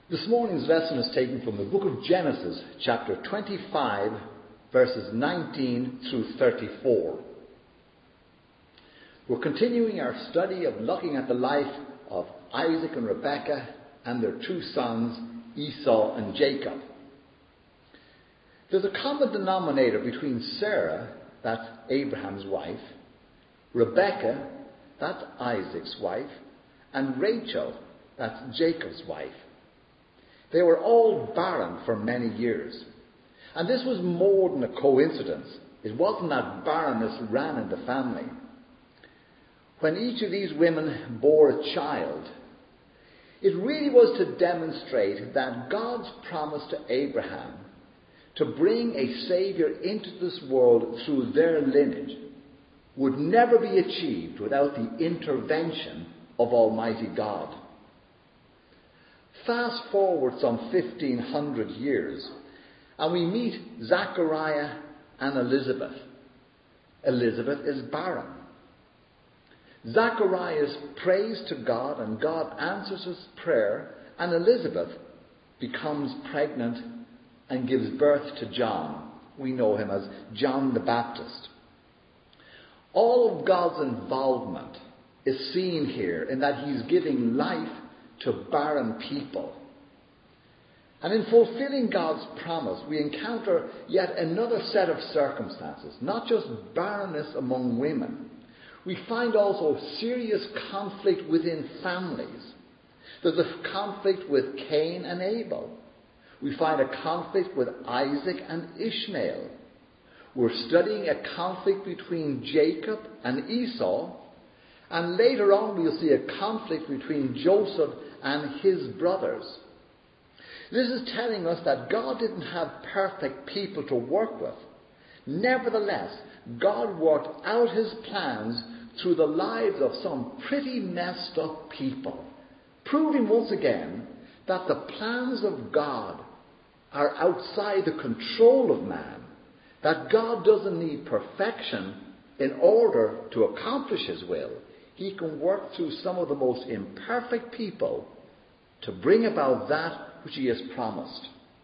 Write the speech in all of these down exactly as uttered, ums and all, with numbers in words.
This morning's lesson is taken from the book of Genesis, chapter twenty-five, verses nineteen through thirty-four. We're continuing our study of looking at the life of Isaac and Rebekah and their two sons, Esau and Jacob. There's a common denominator between Sarah, that's Abraham's wife, Rebekah, that's Isaac's wife, and Rachel, that's Jacob's wife. They were all barren for many years. And this was more than a coincidence. It wasn't that barrenness ran in the family. When each of these women bore a child, it really was to demonstrate that God's promise to Abraham to bring a Saviour into this world through their lineage would never be achieved without the intervention of Almighty God. Fast forward some fifteen hundred years, and we meet Zachariah and Elizabeth. Elizabeth is barren. Zachariah prays to God, and God answers his prayer, and Elizabeth becomes pregnant and gives birth to John. We know him as John the Baptist. All of God's involvement is seen here in that he's giving life to barren people. And in fulfilling God's promise, we encounter yet another set of circumstances, not just barrenness among women. We find also serious conflict within families. There's a conflict with Cain and Abel. We find a conflict with Isaac and Ishmael. We're studying a conflict between Jacob and Esau. And later on we'll see a conflict between Joseph and his brothers. This is telling us that God didn't have perfect people to work with. Nevertheless, God worked out his plans through the lives of some pretty messed up people, proving once again that the plans of God are outside the control of man, that God doesn't need perfection in order to accomplish his will. He can work through some of the most imperfect people to bring about that which he has promised.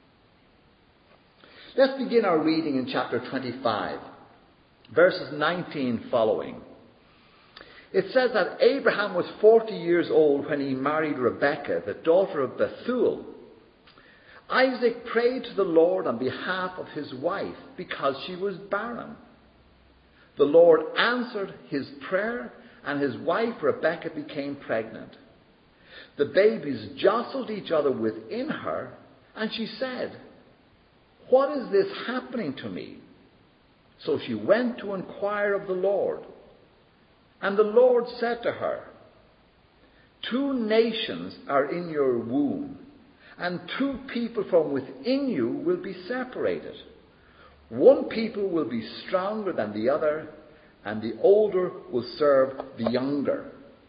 Let's begin our reading in chapter twenty-five, verses nineteen following. It says that Abraham was forty years old when he married Rebekah, the daughter of Bethuel. Isaac prayed to the Lord on behalf of his wife because she was barren. The Lord answered his prayer, and his wife Rebekah became pregnant. The babies jostled each other within her, and she said, "What is this happening to me?" So she went to inquire of the Lord. And the Lord said to her, "Two nations are in your womb, and two people from within you will be separated. One people will be stronger than the other, and the older will serve the younger."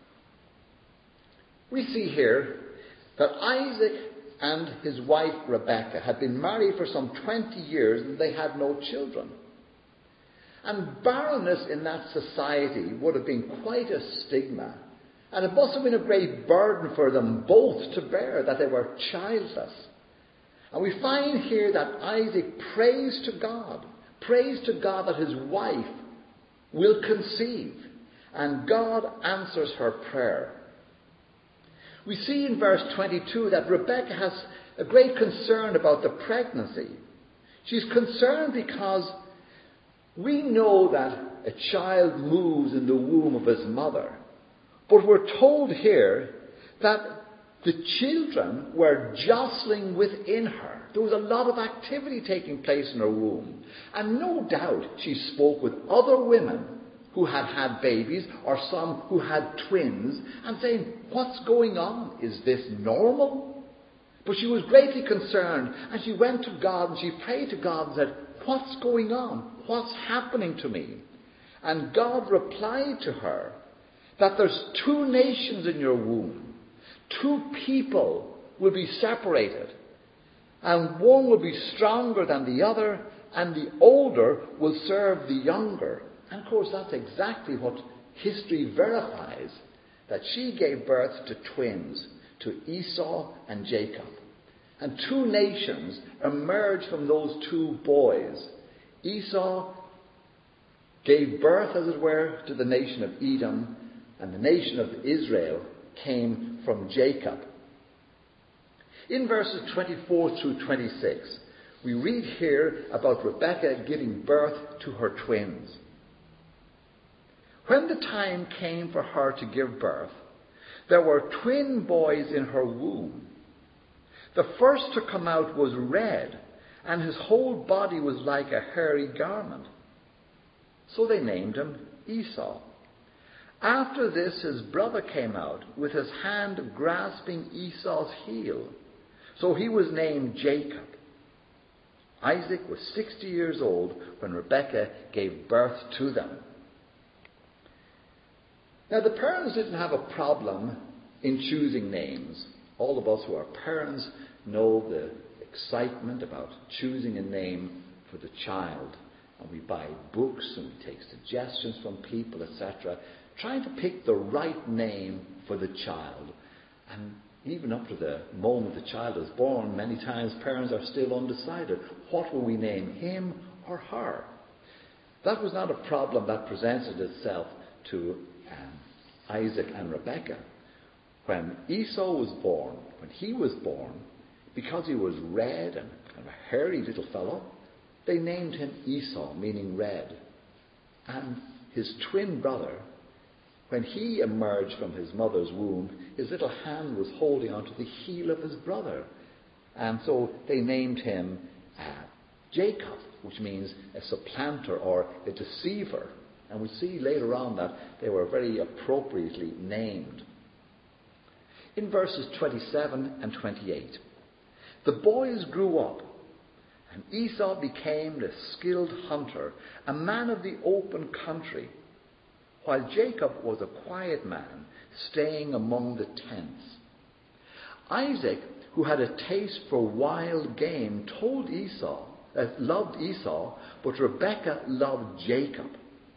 We see here that Isaac and his wife Rebekah had been married for some twenty years and they had no children. And barrenness in that society would have been quite a stigma. And it must have been a great burden for them both to bear that they were childless. And we find here that Isaac prays to God, prays to God that his wife will conceive. And God answers her prayer. We see in verse twenty-two that Rebekah has a great concern about the pregnancy. She's concerned because we know that a child moves in the womb of his mother. But we're told here that the children were jostling within her. There was a lot of activity taking place in her womb. And no doubt she spoke with other women who had had babies, or some who had twins, and saying, "What's going on? Is this normal?" But she was greatly concerned, and she went to God and she prayed to God and said, "What's going on? What's happening to me?" And God replied to her that there's two nations in your womb. Two people will be separated, and one will be stronger than the other, and the older will serve the younger. And of course, that's exactly what history verifies, that she gave birth to twins, to Esau and Jacob. And two nations emerged from those two boys. Esau gave birth, as it were, to the nation of Edom, and the nation of Israel came from Jacob. In verses twenty-four through twenty-six, we read here about Rebekah giving birth to her twins. When the time came for her to give birth, there were twin boys in her womb. The first to come out was red, and his whole body was like a hairy garment. So they named him Esau. After this, his brother came out, with his hand grasping Esau's heel. So he was named Jacob. Isaac was sixty years old when Rebekah gave birth to them. Now, the parents didn't have a problem in choosing names. All of us who are parents know the excitement about choosing a name for the child. And we buy books and we take suggestions from people, et cetera, trying to pick the right name for the child. And even up to the moment the child is born, many times parents are still undecided. What will we name him or her? That was not a problem that presented itself to um, Isaac and Rebekah. When Esau was born, when he was born, because he was red and kind of a hairy little fellow, they named him Esau, meaning red. And his twin brother, when he emerged from his mother's womb, his little hand was holding onto the heel of his brother. And so they named him uh, Jacob, which means a supplanter or a deceiver. And we see later on that they were very appropriately named. In verses twenty-seven and twenty-eight, the boys grew up, and Esau became a skilled hunter, a man of the open country, while Jacob was a quiet man, staying among the tents. Isaac, who had a taste for wild game, told Esau, uh, loved Esau, but Rebekah loved Jacob.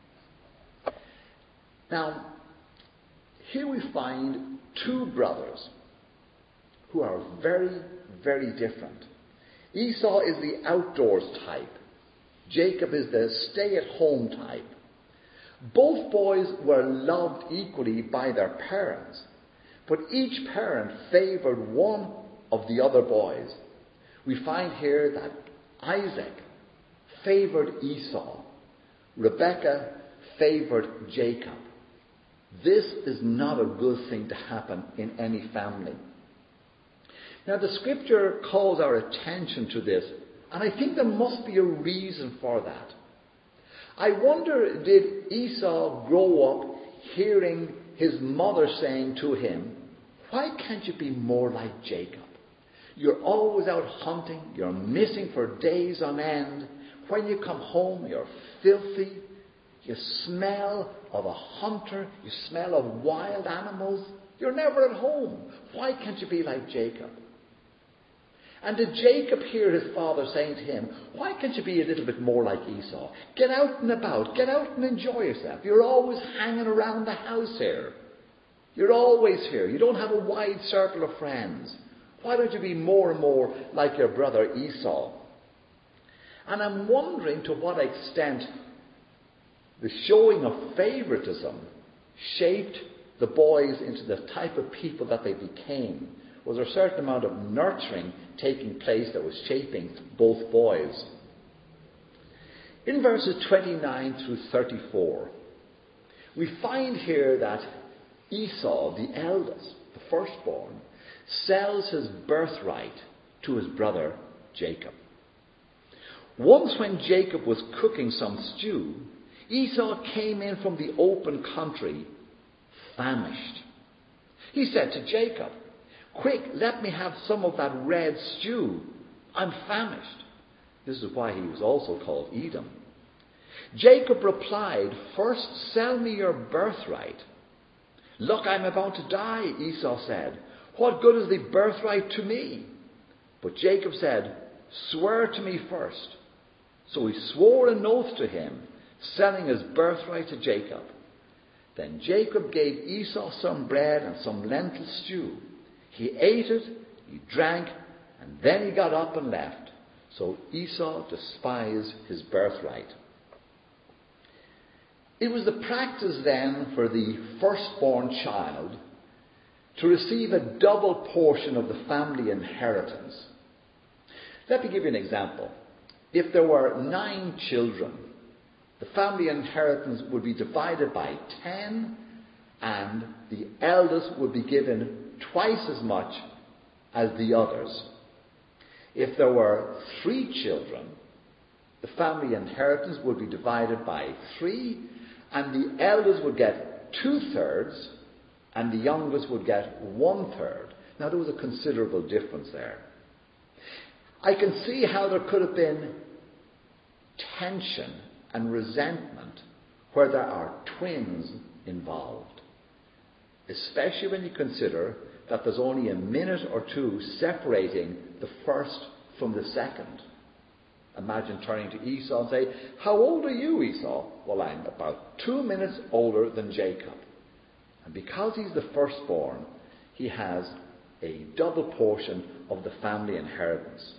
Now, here we find two brothers who are very, very different. Esau is the outdoors type. Jacob is the stay-at-home type. Both boys were loved equally by their parents, but each parent favoured one of the other boys. We find here that Isaac favoured Esau. Rebekah favoured Jacob. This is not a good thing to happen in any family. Now, the scripture calls our attention to this, and I think there must be a reason for that. I wonder, did Esau grow up hearing his mother saying to him, "Why can't you be more like Jacob? You're always out hunting, you're missing for days on end. When you come home, you're filthy. You smell of a hunter, you smell of wild animals. You're never at home. Why can't you be like Jacob?" And did Jacob hear his father saying to him, "Why can't you be a little bit more like Esau? Get out and about. Get out and enjoy yourself. You're always hanging around the house here. You're always here. You don't have a wide circle of friends. Why don't you be more and more like your brother Esau?" And I'm wondering to what extent the showing of favoritism shaped the boys into the type of people that they became. Was there a certain amount of nurturing taking place that was shaping both boys? In verses twenty-nine through thirty-four, we find here that Esau, the eldest, the firstborn, sells his birthright to his brother Jacob. Once when Jacob was cooking some stew, Esau came in from the open country, famished. He said to Jacob, "Quick, let me have some of that red stew. I'm famished." This is why he was also called Edom. Jacob replied, "First sell me your birthright." "Look, I'm about to die," Esau said. "What good is the birthright to me?" But Jacob said, "Swear to me first." So he swore an oath to him, selling his birthright to Jacob. Then Jacob gave Esau some bread and some lentil stew. He ate it, he drank, and And then he got up and left. So Esau despised his birthright. It was the practice then for the firstborn child to receive a double portion of the family inheritance. Let me give you an example. If there were nine children, the family inheritance would be divided by ten, and the eldest would be given twice as much as the others. If there were three children, the family inheritance would be divided by three, and the eldest would get two-thirds, and the youngest would get one-third. Now, there was a considerable difference there. I can see how there could have been tension and resentment where there are twins involved, especially when you consider that there's only a minute or two separating the first from the second. Imagine turning to Esau and say, "How old are you, Esau?" "Well, I'm about two minutes older than Jacob." And because he's the firstborn, he has a double portion of the family inheritance.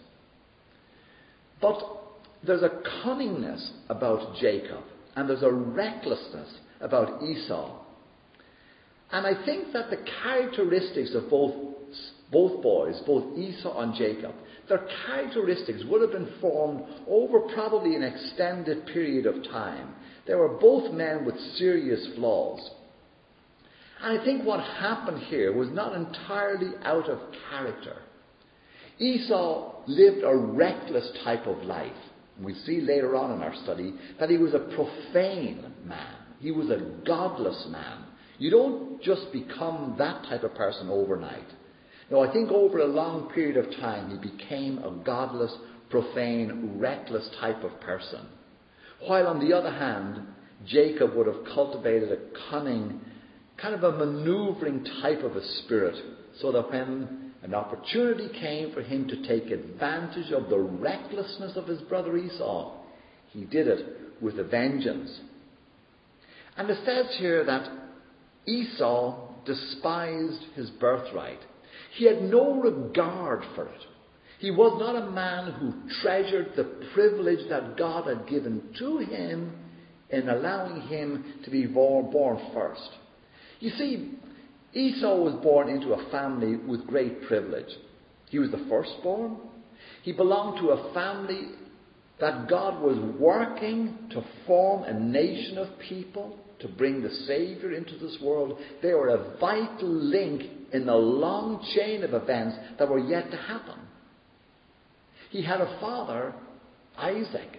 But there's a cunningness about Jacob, and there's a recklessness about Esau. And I think that the characteristics of both, both boys, both Esau and Jacob, their characteristics would have been formed over probably an extended period of time. They were both men with serious flaws. And I think what happened here was not entirely out of character. Esau lived a reckless type of life. We see later on in our study that he was a profane man. He was a godless man. You don't just become that type of person overnight. No, I think over a long period of time he became a godless, profane, reckless type of person. While on the other hand, Jacob would have cultivated a cunning, kind of a maneuvering type of a spirit, so that when an opportunity came for him to take advantage of the recklessness of his brother Esau, he did it with a vengeance. And it says here that Esau despised his birthright. He had no regard for it. He was not a man who treasured the privilege that God had given to him in allowing him to be born first. You see, Esau was born into a family with great privilege. He was the firstborn. He belonged to a family that God was working to form a nation of people to bring the Saviour into this world. They were a vital link in the long chain of events that were yet to happen. He had a father, Isaac,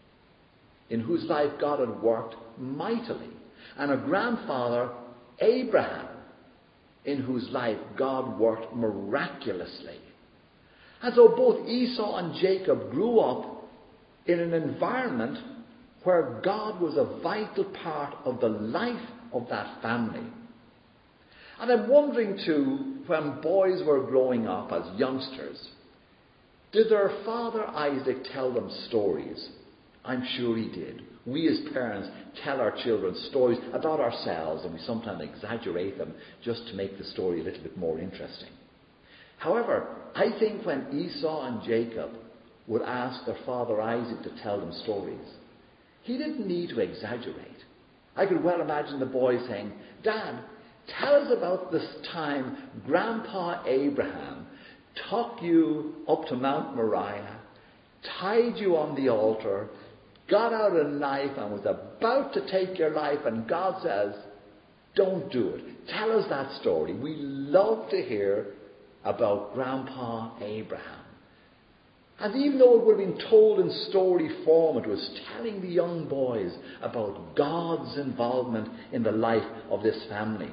in whose life God had worked mightily, and a grandfather, Abraham, in whose life God worked miraculously. And so both Esau and Jacob grew up in an environment where God was a vital part of the life of that family. And I'm wondering too, when boys were growing up as youngsters, did their father Isaac tell them stories? I'm sure he did. We as parents tell our children stories about ourselves, and we sometimes exaggerate them just to make the story a little bit more interesting. However, I think when Esau and Jacob would ask their father Isaac to tell them stories, he didn't need to exaggerate. I could well imagine the boy saying, "Dad, tell us about this time Grandpa Abraham took you up to Mount Moriah, tied you on the altar, got out a knife and was about to take your life, and God says, 'Don't do it.' Tell us that story. We love to hear about Grandpa Abraham." And even though it would have been told in story form, it was telling the young boys about God's involvement in the life of this family.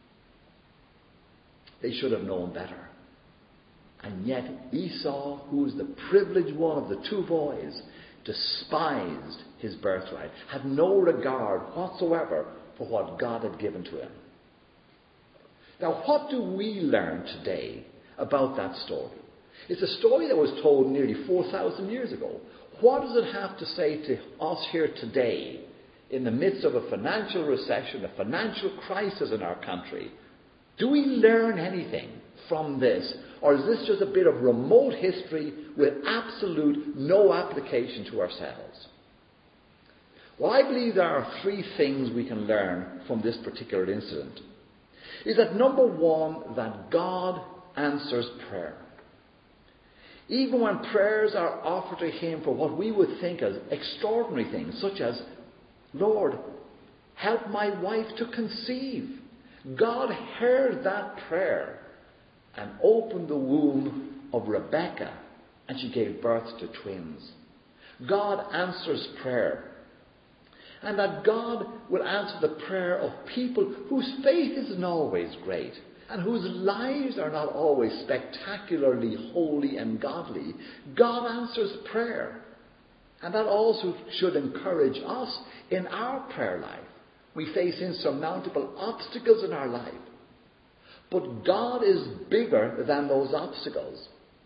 They should have known better. And yet Esau, who was the privileged one of the two boys, despised his birthright, had no regard whatsoever for what God had given to him. Now, what do we learn today about that story? It's a story that was told nearly four thousand years ago. What does it have to say to us here today, in the midst of a financial recession, a financial crisis in our country? Do we learn anything from this? Or is this just a bit of remote history with absolute no application to ourselves? Well, I believe there are three things we can learn from this particular incident. Is that number one, that God answers prayer. Even when prayers are offered to Him for what we would think as extraordinary things, such as, Lord, help my wife to conceive. God heard that prayer and opened the womb of Rebekah, and she gave birth to twins. God answers prayer. And that God will answer the prayer of people whose faith isn't always great and whose lives are not always spectacularly holy and godly. God answers prayer. And that also should encourage us in our prayer life. We face insurmountable obstacles in our life. But God is bigger than those obstacles.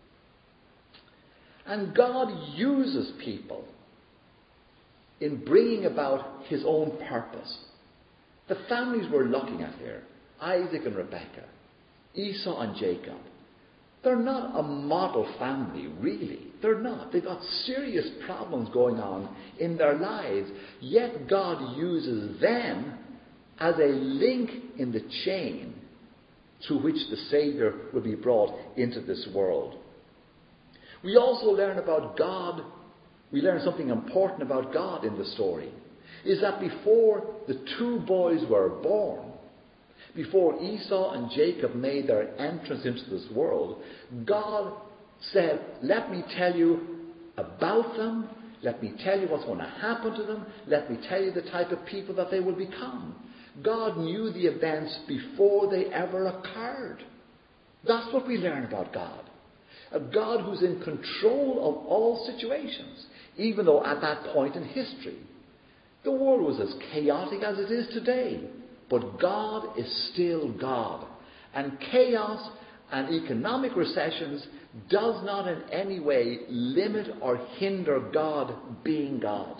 And God uses people in bringing about His own purpose. The families we're looking at here, Isaac and Rebekah, Esau and Jacob, they're not a model family, really. They're not. They've got serious problems going on in their lives. Yet God uses them as a link in the chain through which the Saviour will be brought into this world. We also learn about God. We learn something important about God in the story. Is that before the two boys were born, before Esau and Jacob made their entrance into this world, God said, let me tell you about them. Let me tell you what's going to happen to them. Let me tell you the type of people that they will become. God knew the events before they ever occurred. That's what we learn about God. A God who's in control of all situations, even though at that point in history, the world was as chaotic as it is today. But God is still God. And chaos and economic recessions does not in any way limit or hinder God being God.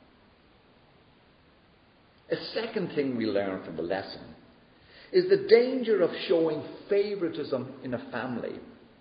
A second thing we learn from the lesson is the danger of showing favoritism in a family.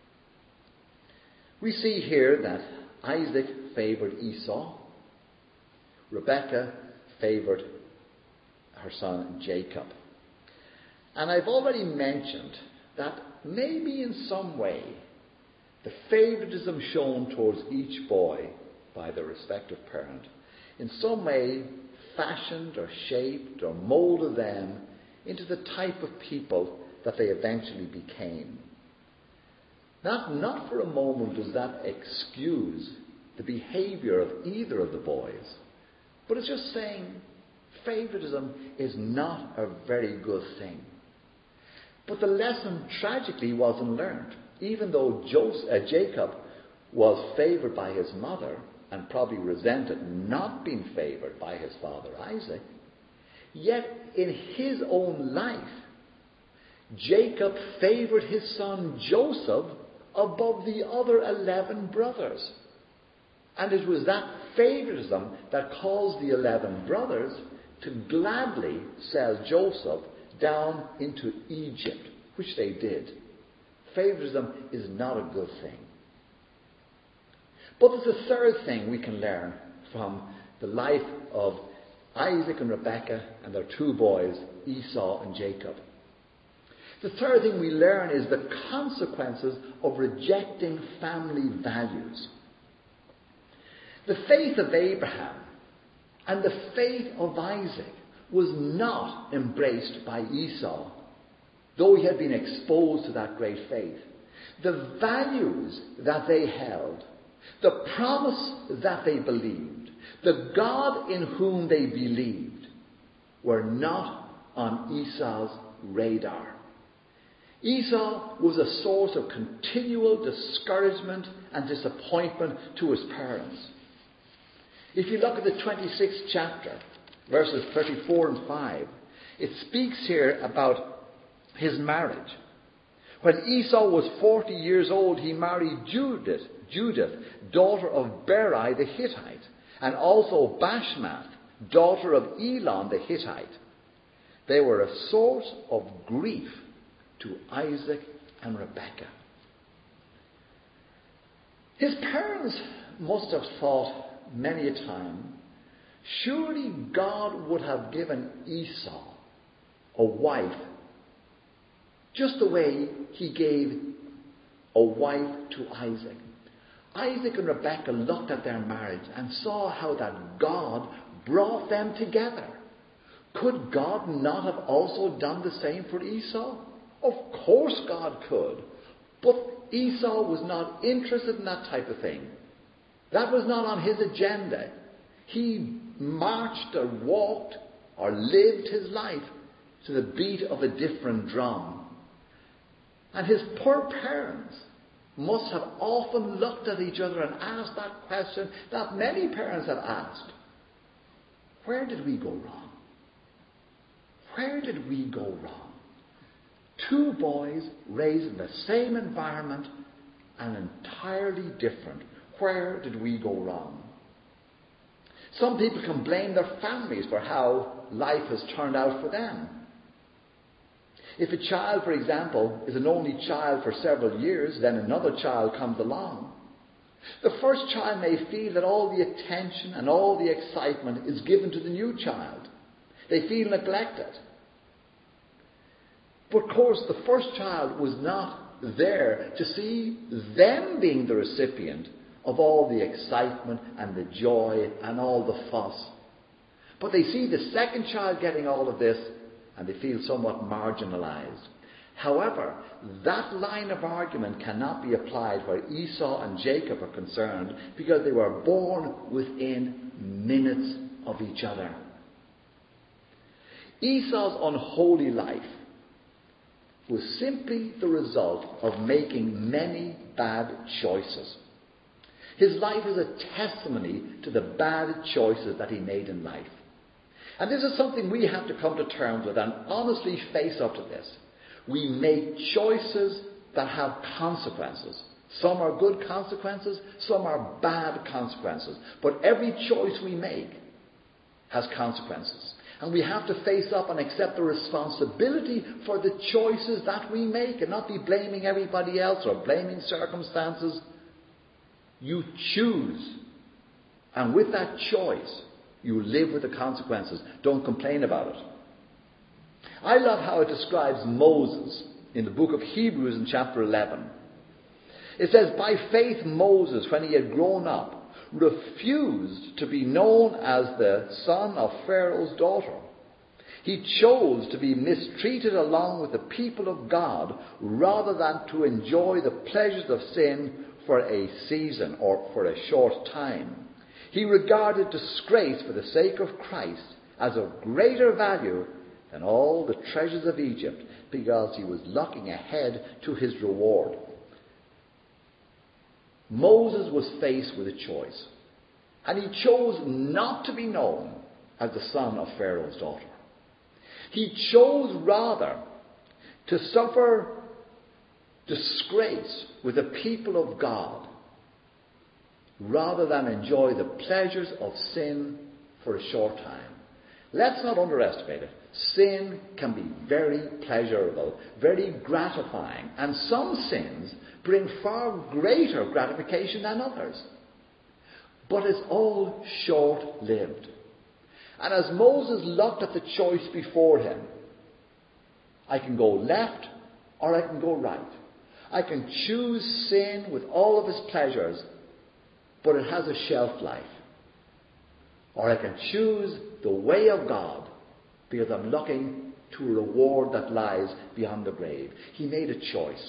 We see here that Isaac favoured Esau. Rebekah favoured her son Jacob. And I've already mentioned that maybe in some way the favoritism shown towards each boy by their respective parent in some way fashioned or shaped or moulded them into the type of people that they eventually became. Not, not for a moment does that excuse the behaviour of either of the boys, but it's just saying favoritism is not a very good thing. But the lesson tragically wasn't learned. Even though Joseph, uh, Jacob was favoured by his mother and probably resented not being favoured by his father Isaac, yet in his own life, Jacob favoured his son Joseph above the other eleven brothers. And it was that favoritism that caused the eleven brothers to gladly sell Joseph down into Egypt, which they did. Favoritism is not a good thing. But there's a third thing we can learn from the life of Isaac and Rebekah and their two boys, Esau and Jacob. The third thing we learn is the consequences of rejecting family values. The faith of Abraham and the faith of Isaac was not embraced by Esau, though he had been exposed to that great faith. The values that they held, the promise that they believed, the God in whom they believed, were not on Esau's radar. Esau was a source of continual discouragement and disappointment to his parents. If you look at the twenty-sixth chapter, verses thirty-four and five, it speaks here about his marriage. When Esau was forty years old, he married Judith, Judith, daughter of Beri the Hittite, and also Bashmath, daughter of Elon the Hittite. They were a source of grief to Isaac and Rebekah. His parents must have thought many a time, surely God would have given Esau a wife just the way he gave a wife to Isaac. Isaac and Rebekah looked at their marriage and saw how that God brought them together. Could God not have also done the same for Esau? Of course God could. But Esau was not interested in that type of thing. That was not on his agenda. He marched or walked or lived his life to the beat of a different drum. And his poor parents must have often looked at each other and asked that question that many parents have asked. Where did we go wrong? Where did we go wrong? Two boys raised in the same environment and entirely different. Where did we go wrong? Some people can blame their families for how life has turned out for them. If a child, for example, is an only child for several years, then another child comes along. The first child may feel that all the attention and all the excitement is given to the new child. They feel neglected. But of course, the first child was not there to see them being the recipient of all the excitement and the joy and all the fuss. But they see the second child getting all of this and they feel somewhat marginalized. However, that line of argument cannot be applied where Esau and Jacob are concerned because they were born within minutes of each other. Esau's unholy life was simply the result of making many bad choices. His life is a testimony to the bad choices that he made in life. And this is something we have to come to terms with and honestly face up to this. We make choices that have consequences. Some are good consequences, some are bad consequences. But every choice we make has consequences. And we have to face up and accept the responsibility for the choices that we make and not be blaming everybody else or blaming circumstances. You choose. And with that choice, you live with the consequences. Don't complain about it. I love how it describes Moses in the book of Hebrews in chapter eleven. It says, by faith Moses, when he had grown up, refused to be known as the son of Pharaoh's daughter. He chose to be mistreated along with the people of God rather than to enjoy the pleasures of sin for a season or for a short time. He regarded disgrace for the sake of Christ as of greater value than all the treasures of Egypt because he was looking ahead to his reward. Moses was faced with a choice, and he chose not to be known as the son of Pharaoh's daughter. He chose rather to suffer disgrace with the people of God rather than enjoy the pleasures of sin for a short time. Let's not underestimate it. Sin can be very pleasurable, very gratifying, and some sins bring far greater gratification than others. But it's all short-lived. And as Moses looked at the choice before him, I can go left or I can go right. I can choose sin with all of its pleasures, but it has a shelf life. Or I can choose the way of God because I'm looking to a reward that lies beyond the grave. He made a choice.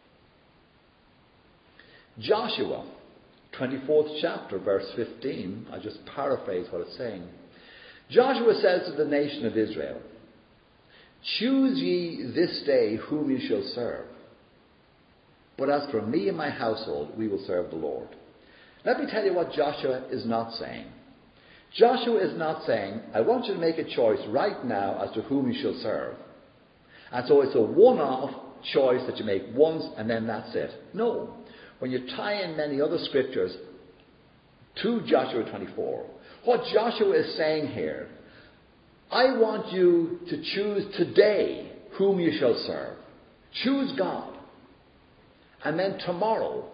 Joshua, twenty-fourth chapter, verse fifteen. I'll just paraphrase what it's saying. Joshua says to the nation of Israel, choose ye this day whom ye shall serve. But as for me and my household, we will serve the Lord. Let me tell you what Joshua is not saying. Joshua is not saying, I want you to make a choice right now as to whom you shall serve. And so it's a one-off choice that you make once and then that's it. No. When you tie in many other scriptures to Joshua twenty-four, what Joshua is saying here, I want you to choose today whom you shall serve. Choose God. And then tomorrow,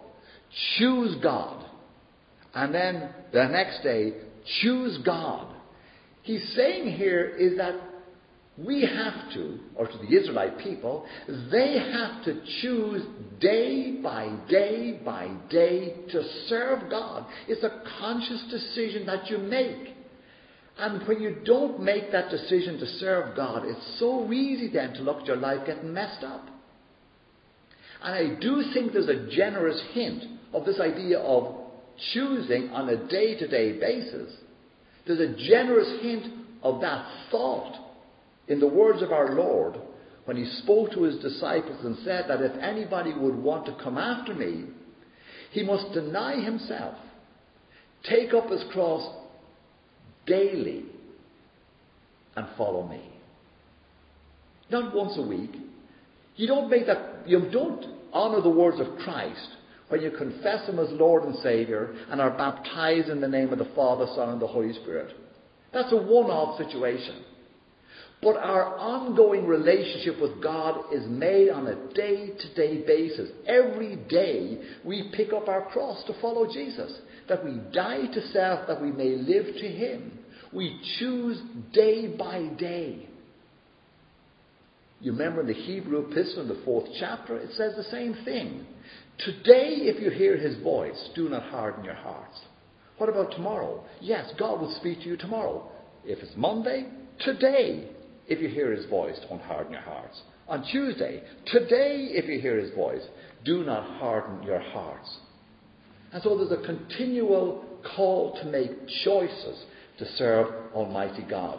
choose God. And then the next day, choose God. He's saying here is that we have to, or to the Israelite people, they have to choose day by day by day to serve God. It's a conscious decision that you make. And when you don't make that decision to serve God, it's so easy then to look at your life getting messed up. And I do think there's a generous hint of this idea of choosing on a day-to-day basis. There's a generous hint of that thought in the words of our Lord when he spoke to his disciples and said that if anybody would want to come after me, he must deny himself, take up his cross daily and follow me. Not once a week. You don't make that, you don't honour the words of Christ when you confess him as Lord and Saviour and are baptized in the name of the Father, Son and the Holy Spirit. That's a one-off situation. But our ongoing relationship with God is made on a day-to-day basis. Every day we pick up our cross to follow Jesus. That we die to self, that we may live to him. We choose day by day. You remember in the Hebrew epistle in the fourth chapter, it says the same thing. Today, if you hear his voice, do not harden your hearts. What about tomorrow? Yes, God will speak to you tomorrow. If it's Monday, today, if you hear his voice, don't harden your hearts. On Tuesday, today, if you hear his voice, do not harden your hearts. And so there's a continual call to make choices to serve Almighty God.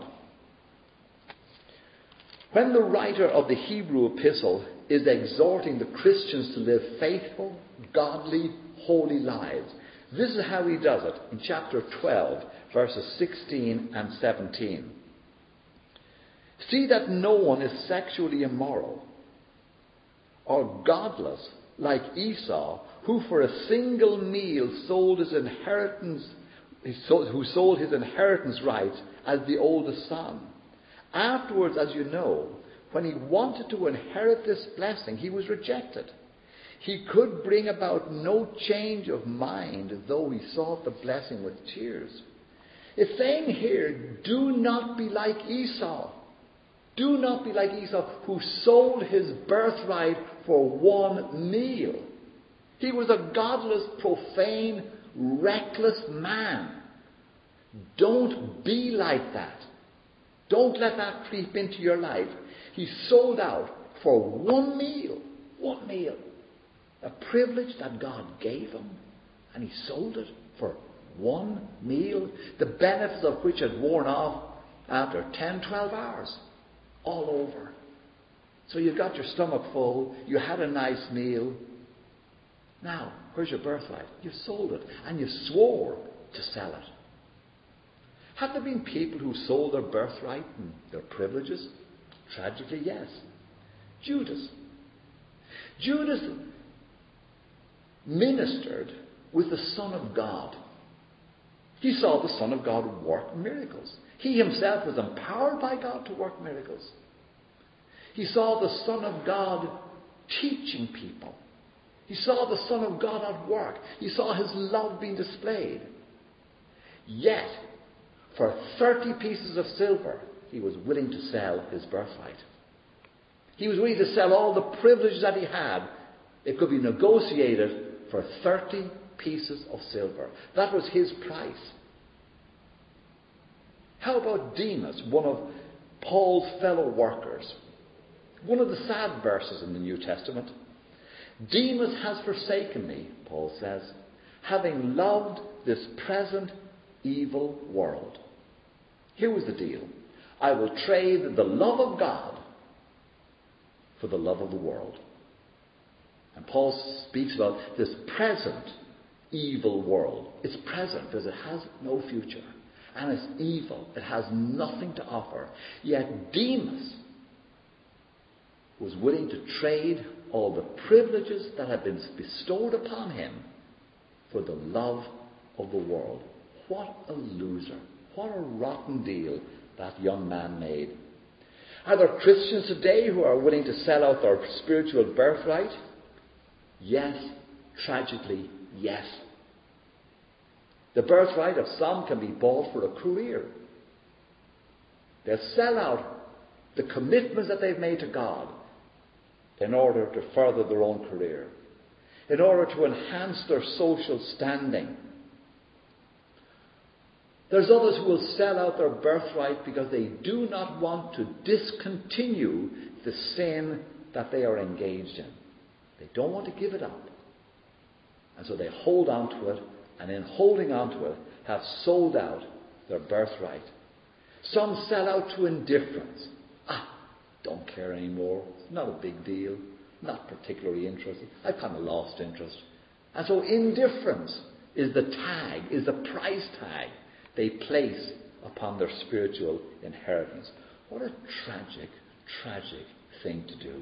When the writer of the Hebrew epistle is exhorting the Christians to live faithful, godly, holy lives, this is how he does it in chapter twelve, verses sixteen and seventeen. See that no one is sexually immoral or godless like Esau, who for a single meal sold his inheritance, who sold his inheritance rights as the oldest son. Afterwards, as you know, when he wanted to inherit this blessing, he was rejected. He could bring about no change of mind, though he sought the blessing with tears. It's saying here, do not be like Esau. Do not be like Esau, who sold his birthright for one meal. He was a godless, profane, reckless man. Don't be like that. Don't let that creep into your life. He sold out for one meal. One meal. A privilege that God gave him. And he sold it for one meal. The benefits of which had worn off after ten, twelve hours. All over. So you got your stomach full. You had a nice meal. Now, where's your birthright? You sold it. And you swore to sell it. Have there been people who sold their birthright and their privileges? Tragically, yes. Judas. Judas ministered with the Son of God. He saw the Son of God work miracles. He himself was empowered by God to work miracles. He saw the Son of God teaching people. He saw the Son of God at work. He saw his love being displayed. Yet, for thirty pieces of silver, he was willing to sell his birthright. He was willing to sell all the privileges that he had. It could be negotiated for thirty pieces of silver. That was his price. How about Demas, one of Paul's fellow workers? One of the sad verses in the New Testament. Demas has forsaken me, Paul says, having loved this present evil world. Here was the deal. I will trade the love of God for the love of the world. And Paul speaks about this present evil world. It's present because it has no future. And it's evil. It has nothing to offer. Yet Demas was willing to trade all the privileges that had been bestowed upon him for the love of the world. What a loser. What a rotten deal that young man made. Are there Christians today who are willing to sell out their spiritual birthright? Yes, tragically, Yes. The birthright of some can be bought for a career. They'll sell out the commitments that they've made to God in order to further their own career, in order to enhance their social standing. There's others who will sell out their birthright because they do not want to discontinue the sin that they are engaged in. They don't want to give it up. And so they hold on to it, and in holding on to it, have sold out their birthright. Some sell out to indifference. Ah, don't care anymore. It's not a big deal. Not particularly interested. I've kind of lost interest. And so indifference is the tag, is the price tag they place upon their spiritual inheritance. What a tragic, tragic thing to do.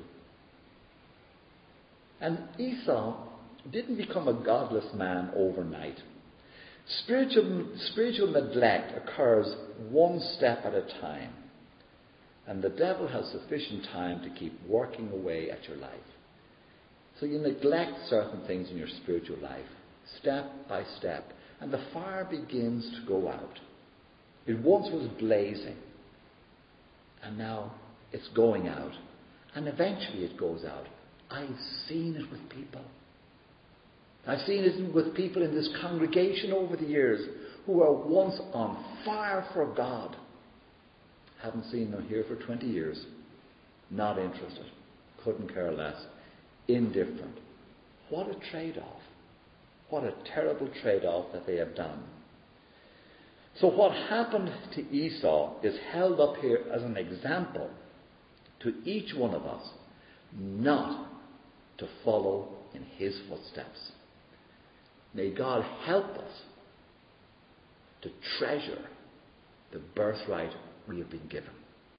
And Esau didn't become a godless man overnight. Spiritual, spiritual neglect occurs one step at a time. And the devil has sufficient time to keep working away at your life. So you neglect certain things in your spiritual life, step by step. And the fire begins to go out. It once was blazing. And now it's going out. And eventually it goes out. I've seen it with people. I've seen it with people in this congregation over the years who were once on fire for God. Haven't seen them here for twenty years. Not interested. Couldn't care less. Indifferent. What a trade-off. What a terrible trade-off that they have done. So what happened to Esau is held up here as an example to each one of us not to follow in his footsteps. May God help us to treasure the birthright we have been given.